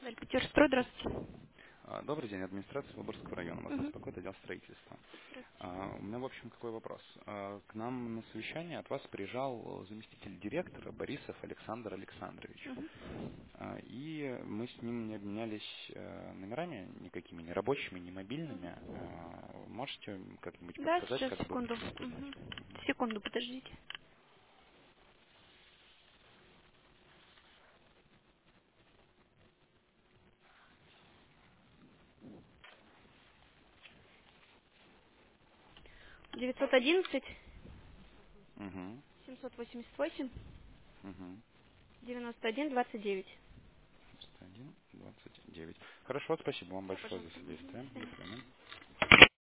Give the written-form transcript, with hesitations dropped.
Петерстрой, здравствуйте. Добрый день, администрация Выборгского района. Вас Мгм. беспокоит отдел строительства. Здравствуйте. У меня, в общем, какой вопрос. К нам на совещание от вас приезжал заместитель директора Борисов Александр Александрович. Мгм. И мы с ним не обменялись номерами никакими, ни рабочими, ни мобильными. Можете как-нибудь Да, подсказать, сейчас, как бы секунду. прошло узнать? Мгм. Мгм. Секунду, подождите. 911 Мгм. 788 Мгм. 91 29. 91, 29. Хорошо, спасибо вам Да, большое за пожалуйста. Мгм. содействие. До До свидания. свидания.